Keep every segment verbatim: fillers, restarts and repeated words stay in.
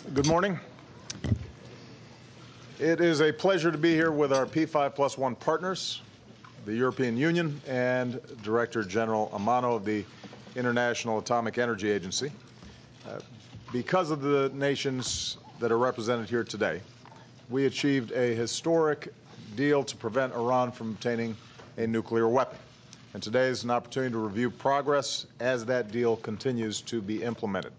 Good morning. It is a pleasure to be here with our P five plus one partners, the European Union, and Director General Amano of the International Atomic Energy Agency. Uh, because of the nations that are represented here today, we achieved a historic deal to prevent Iran from obtaining a nuclear weapon. And today is an opportunity to review progress as that deal continues to be implemented.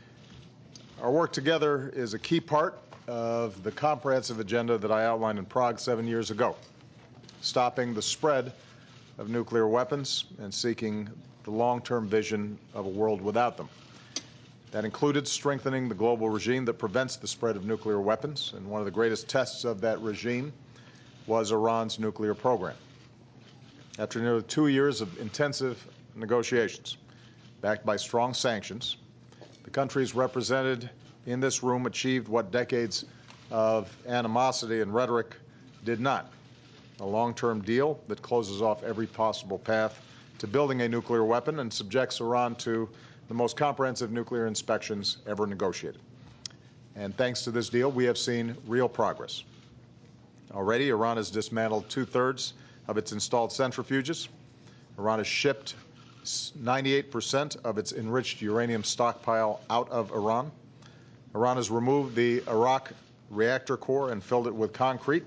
Our work together is a key part of the comprehensive agenda that I outlined in Prague seven years ago, stopping the spread of nuclear weapons and seeking the long-term vision of a world without them. That included strengthening the global regime that prevents the spread of nuclear weapons, and one of the greatest tests of that regime was Iran's nuclear program. After nearly two years of intensive negotiations, backed by strong sanctions, the countries represented in this room achieved what decades of animosity and rhetoric did not: a long-term deal that closes off every possible path to building a nuclear weapon and subjects Iran to the most comprehensive nuclear inspections ever negotiated. And thanks to this deal, we have seen real progress. Already, Iran has dismantled two-thirds of its installed centrifuges. Iran has shipped ninety-eight percent of its enriched uranium stockpile out of Iran. Iran has removed the Arak reactor core and filled it with concrete.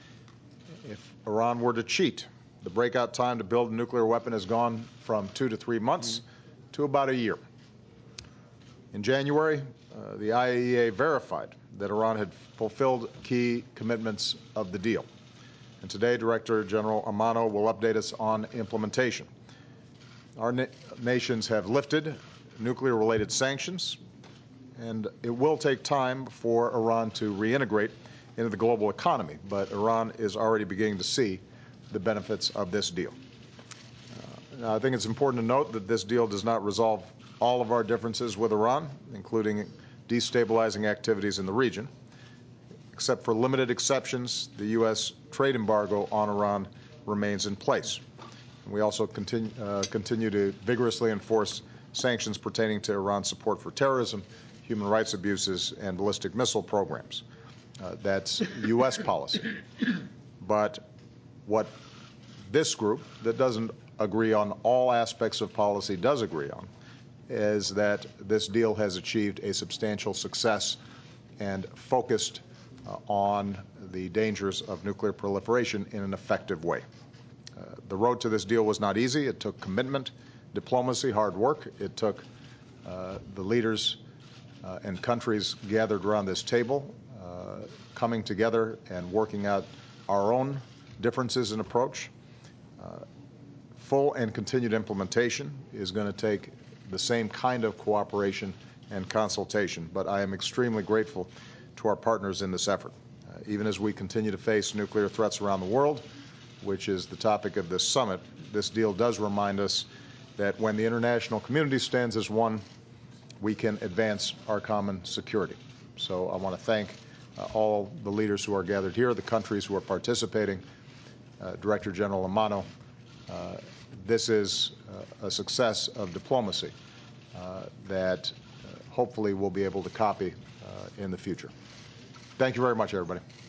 If Iran were to cheat, the breakout time to build a nuclear weapon has gone from two to three months mm-hmm. to about a year. In January, uh, the I A E A verified that Iran had fulfilled key commitments of the deal. And today, Director General Amano will update us on implementation. Our na nations have lifted nuclear-related sanctions, and it will take time for Iran to reintegrate into the global economy, but Iran is already beginning to see the benefits of this deal. Uh, now, I think it's important to note that this deal does not resolve all of our differences with Iran, including destabilizing activities in the region. Except for limited exceptions, the U S trade embargo on Iran remains in place. We also continue, uh, continue to vigorously enforce sanctions pertaining to Iran's support for terrorism, human rights abuses, and ballistic missile programs. Uh, that's U S policy. But what this group, that doesn't agree on all aspects of policy, does agree on, is that this deal has achieved a substantial success and focused uh, on the dangers of nuclear proliferation in an effective way. Uh, the road to this deal was not easy. It took commitment, diplomacy, hard work. It took uh, the leaders uh, and countries gathered around this table uh, coming together and working out our own differences in approach. Uh, full and continued implementation is going to take the same kind of cooperation and consultation, but I am extremely grateful to our partners in this effort. Uh, even as we continue to face nuclear threats around the world, which is the topic of this summit, this deal does remind us that when the international community stands as one, we can advance our common security. So I want to thank uh, all the leaders who are gathered here, the countries who are participating, uh, Director General Amano. Uh, this is uh, a success of diplomacy uh, that uh, hopefully we'll be able to copy uh, in the future. Thank you very much, everybody.